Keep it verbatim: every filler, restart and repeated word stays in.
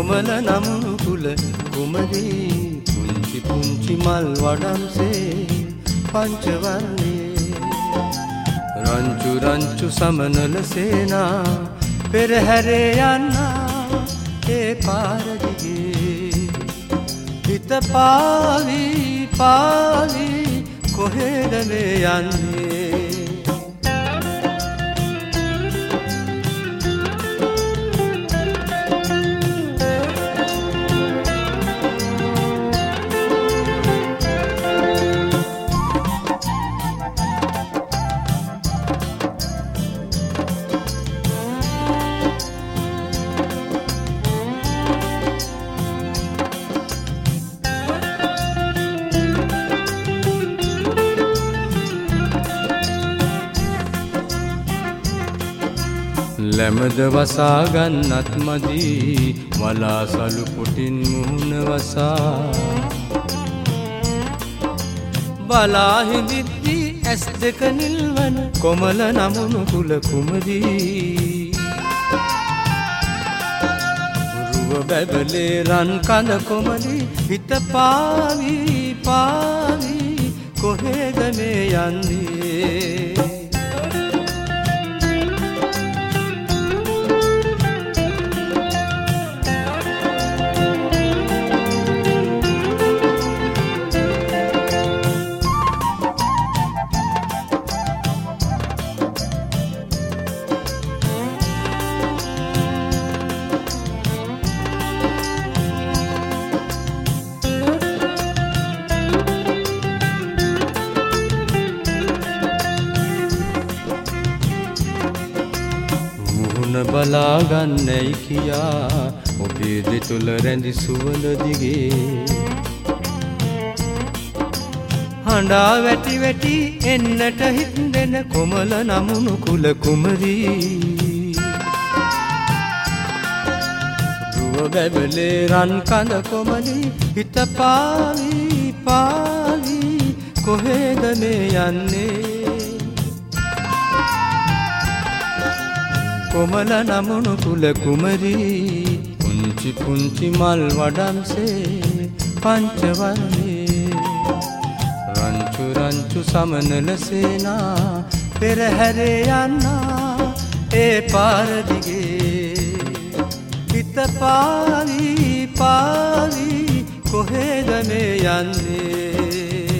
කොමල නමුණු කුල කුමරී පුංචි පුංචි මල් වඩම්සේ පංචවර්ණයේ රංචු රංචු සමනල සේනා පෙරහැරේ යන්නා ඒ පාර දිගේ හිත පාවි පාවි කොහෙද මේ යන්නේ ලැමද වසා ගන්නත් මදි වලාසලු පුටින් මුහුණ වසා බලා හිඳිද්දී ඇස් දෙක නිල්වන කොමල නමුණු කුල කුමරී රුව බැබලේ රන් කඳ කොමලි හිත පාවි පාවි කොහෙද මේ යන්නේ බලා ගන්නයි කියා ඔබේ දෙතුල රැඳි සුවඳ දිගේ හඬා වැටි වැටි එන්නට හින්දෙන කොමල නමුණු කුල කුමරී රුව බැබලේ රන් කඳ කොමලි හිත පාවි පාවි කොහෙද මේ යන්නේ කොමල නමුණු කුල කුමරී පුංචි පුංචි මල් වඩම්සේ පංචවර්ණයේ රංචු රංචු සමනල සේනා පෙරහැරේ යන්නා ඒ පාර දිගේ හිත පාවි පාවි කොහෙද මේ යන්නේ